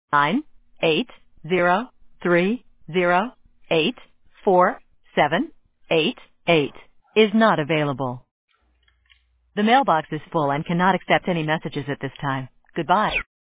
98030847888 is not available. The mailbox is full and cannot accept any messages at this time. Goodbye.